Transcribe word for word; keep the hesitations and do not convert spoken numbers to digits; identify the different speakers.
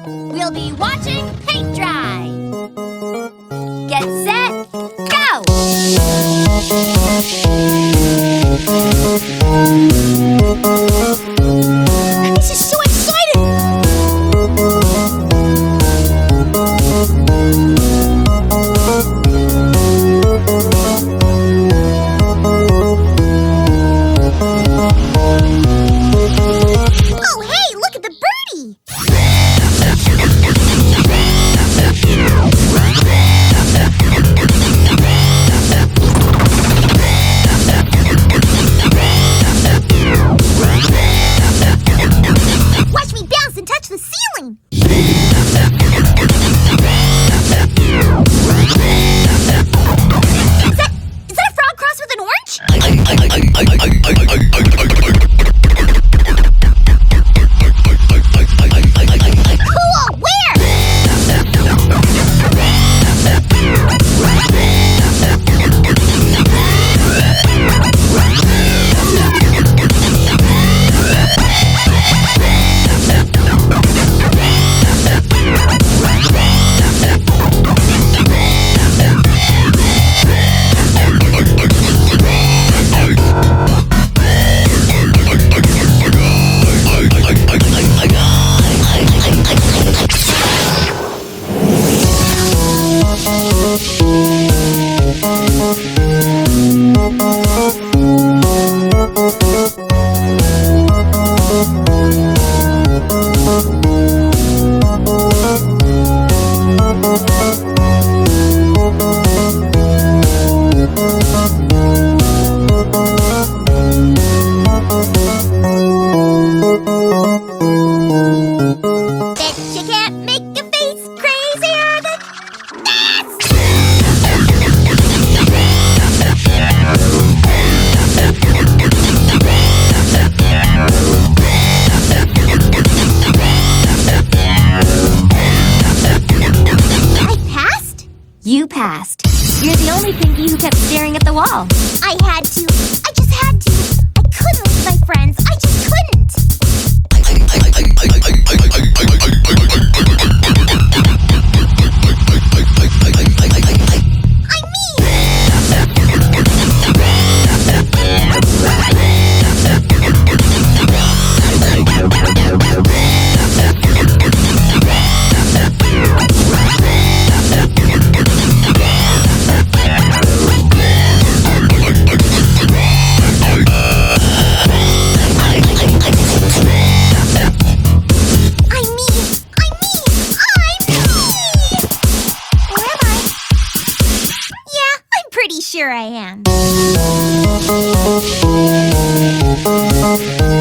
Speaker 1: We'll be watching paint dry. Get set, go! This is so Oh, hey, look at the birdie! Watch me bounce and touch the ceiling! Is that, is that a frog crossed with an Cool! Bet you can't make a face crazier than this! I passed? You passed. You're the only Pinky who kept staring at the wall. I had to. I just had to. I couldn't leave my friends. I just couldn't. I mean... I mean, I mean, I'm me! Or am I? Yeah, I'm pretty sure I am.